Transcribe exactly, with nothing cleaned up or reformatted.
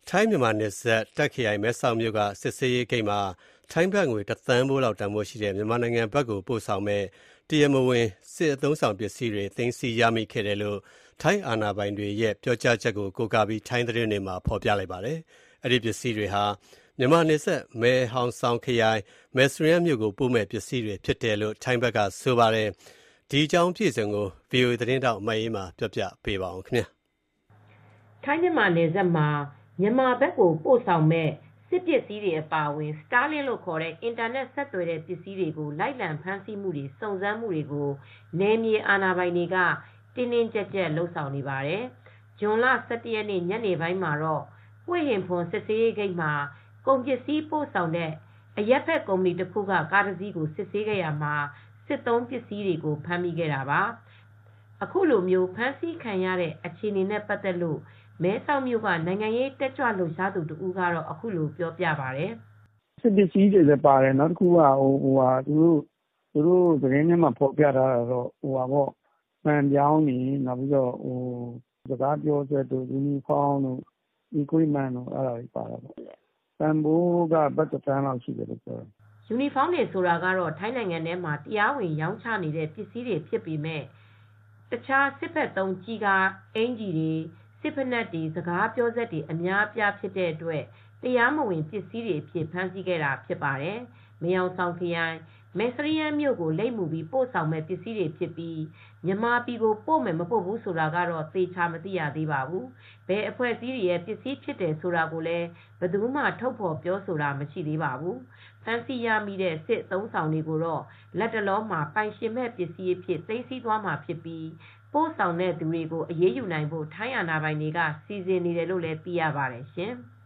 ထိုင်းမြန်မာနယ်စပ်တာ့ခ်ခရိုင်မဲဆောက်မြို့ကစစ်ဆေးရေးဂိတ်မှာထိုင်းဘတ်ငွေတစ်သန်းဖိုးလောက်တန်ဖိုးရှိတဲ့မြန်မာနိုင်ငံဘက်ကိုပို့ဆောင်မဲ့တရားမဝင်စစ်အသုံးအဆောင်ပစ္စည်းတွေသိမ်းဆည်းရမိခဲ့တယ်လို့ထိုင်းအာဏာပိုင်တွေရဲ့ပြောကြားချက်ကိုကိုးကားပြီးထိုင်းသတင်းတွေမှာဖော်ပြလိုက်ပါတယ်။အဲဒီပစ္စည်းတွေဟာမြန်မာနယ်စပ်မဲဟောင်ဆောင်ခရိုင်မဲစရီယန်မြို့ကိုပို့မဲ့ပစ္စည်းတွေဖြစ်တယ်လို့ထိုင်းဘက်ကဆိုပါတယ်။ဒီအကြောင်းအပြည့်အစုံကို ဗွီအိုအေ သတင်းထောက်မအေးအေးမာပြောပြပေးပါမယ်။ထိုင်းမြန်မာနယ်စပ်မှာမြန်မာဘက်ကိုပို့ဆောင်မဲ့စစ်ပစ္စည်းတွေအပါအဝင် Starlink လို့ခေါ်တဲ့အင်တာနက်ဆက်သွယ်တဲ့ပစ္စည်းတွေကိုလိုက်လံဖမ်းဆီးမှုတွေစုံစမ်းမှုတွေကိုနယ်မြေအာဏာပိုင်တွေကတင်းတင်းကြပ်ကြပ်လုပ်ဆောင်နေပါတယ်။ဇွန်လ ၁၁ ရက်နေ့ညနေပိုင်းမှာတော့ဟွေဟင်ဖွန်စစ်ဆေးရေးဂိတ်မှာကုန်ပစ္စည်းပို့ဆောင်တဲ့အရက်ဖက်ကုမ္ပဏီတစ်ခုကကားတစ်စီးကိုစစ်ဆေးခဲ့ရမှာစစ်သုံးပစ္စည်းတွေကိုဖမ်းမိခဲ့တာပါ။အခုလိုမျိုးဖမ်းဆီးခံရတဲ့အခြေအနေနဲ့ပတ်သက်လို့မဲဆောက်မြို့ကနိုင်ငံရေးတက်ကြွလှုပ်ရှားသူတဦးကတော့အခုလိုပြောပြပါတယ်။“စစ်ပစ္စည်းတွေလည်းပါတယ်။နောက်တခုကသူတို့သူတို့သတင်းထဲမှာဖော်ပြထားတာကတော့မှန်ပြောင်းတွေစကားပြောစက်တို့ယူနီဖောင်းတို့ equipment တို့အဲဒါတွေပါတယ်။တန်ဖိုးကဘတ်တစ်သန်းလောက်ရှိတယ်လို့ပြောတယ်။ “ယူနီဖောင်းတွေဆိုတာကတော့ထိုင်းနိုင်ငံထဲမှာတရားဝင်ရောင်းချနေတဲ့ပစ္စည်းတွေဖြစ်ပေမဲ့တခြားစစ်ဘက်သုံးကျည်ကာအင်ဂျီတွေစစ်ဖက်နက်တွေစကားပြောစက်တွေအများအပြားဖြစ်တဲ့အတွက်တရားမဝင်ပစ္စည်းတွေအဖြစ်ဖမ်းဆီးခဲ့တာဖြစ်ပါတယ်။မဲဟောင်ဆောင်ခရိုင်မဲစရီယန်မြို့ကိုလိပ်မူပြီးပို့ဆောင်မဲ့ပစ္စည်းတွေဖြစ်ပြီးမြန်မာပြည်ကိုပို့မယ်မပို့ဘူးဆိုတာကတော့သေချာမသိရသေးပါဘူး။ဘယ်အဖွဲ့အစည်းတွေရဲ့ပစ္စည်းဖြစ်တယ်ဆိုတာကိုလည်းဘယ်သူမှထုတ်ဖော်ပြောဆိုတာမရှိသေးပါဘူး။ဖမ်းဆီးရမိတဲ့စစ်အသုံးဆောင်တွေကိုတော့လက်တလောမှာပိုင်ရှင်မဲ့ပစ္စည်းအဖြစ်သိမ်းဆည်းသွားမှာဖြစ်ပြီးပို့ဆောင်တဲ့သူတွေကိုအရေးယူနိုင်ဖို့ထိုင်းအာဏာပိုင်တွေကစီစဉ်နေတယ်လို့လည်းသိရပါတယ်ရှင်။